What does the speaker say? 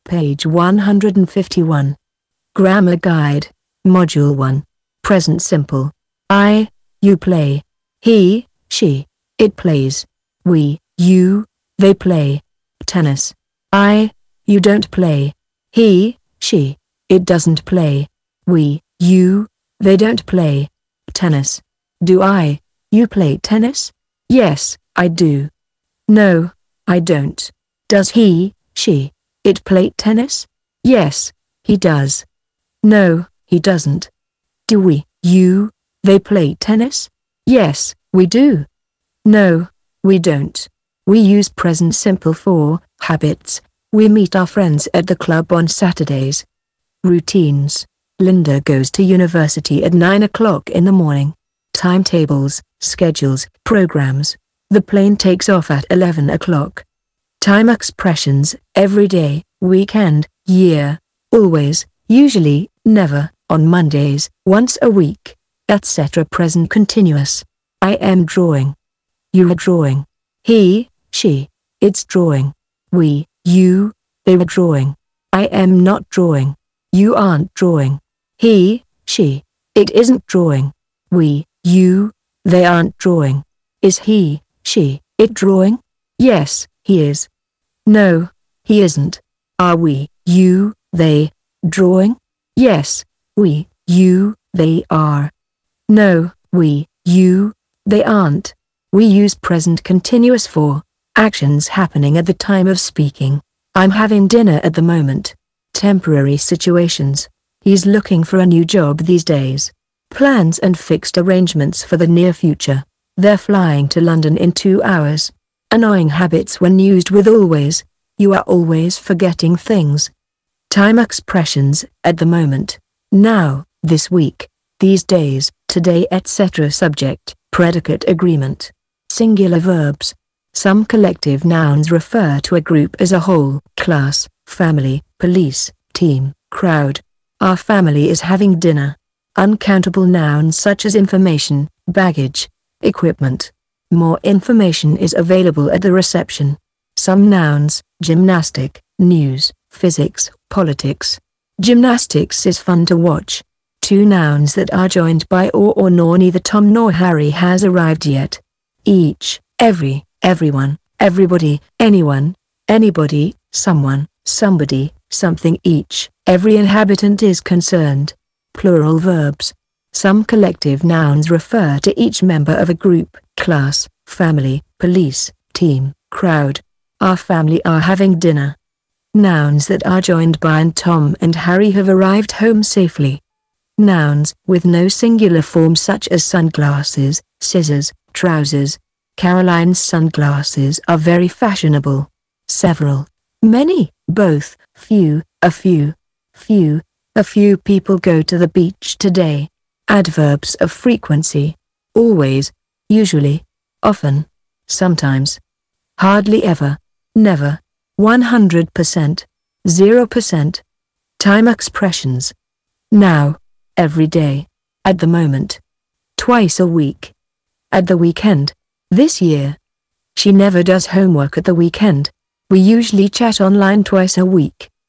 Page 151. Grammar Guide, Module 1. Present Simple. I, you play. He, she, it plays. We, you, they play. Tennis. I, you don't play. He, she, it doesn't play. We, you, they don't play. Tennis. Do I, you play tennis? Yes, I do. No, I don't. Does he, she, it play tennis? Yes, he does. No, he doesn't. Do we, you, they play tennis? Yes, we do. No, we don't. We use present simple for habits. We meet our friends at the club on Saturdays. Routines. Linda goes to university at 9 o'clock in the morning. Timetables, schedules, programs. The plane takes off at 11 o'clock. Time expressions, every day, weekend, year, always, usually, never, on Mondays, once a week, etc. Present continuous. I am drawing. You are drawing. He, she, it's drawing. We, you, they were drawing. I am not drawing. You aren't drawing. He, she, it isn't drawing. We, you, they aren't drawing. Is he, she, it drawing? Yes, he is. No, he isn't. Are we, you, they, drawing? Yes, we, you, they are. No, we, you, they aren't. We use present continuous for actions happening at the time of speaking. I'm having dinner at the moment. Temporary situations. He's looking for a new job these days. Plans and fixed arrangements for the near future. They're flying to London in 2 hours. Annoying habits when used with always. You are always forgetting things. Time expressions, at the moment, now, this week, these days, today, etc. Subject, predicate agreement. Singular verbs. Some collective nouns refer to a group as a whole, class, family, police, team, crowd. Our family is having dinner. Uncountable nouns such as information, baggage, equipment. More information is available at the reception. Some nouns, gymnastic, news, physics, politics. Gymnastics is fun to watch. 2 nouns that are joined by or nor. Neither Tom nor Harry has arrived yet. Each, every, everyone, everybody, anyone, anybody, someone, somebody, something. Each, every inhabitant is concerned. Plural verbs. Some collective nouns refer to each member of a group, class, family, police, team, crowd. Our family are having dinner. Nouns that are joined by and Tom and Harry have arrived home safely. Nouns with no singular form such as sunglasses, scissors, trousers. Caroline's sunglasses are very fashionable. Several, many, both, few, a few, few, a few people go to the beach today. Adverbs of frequency. Always, usually, often, sometimes. Hardly ever, never, 100%, 0%. Time expressions. Now, every day, at the moment. Twice a week. At the weekend. This year. She never does homework at the weekend. We usually chat online twice a week.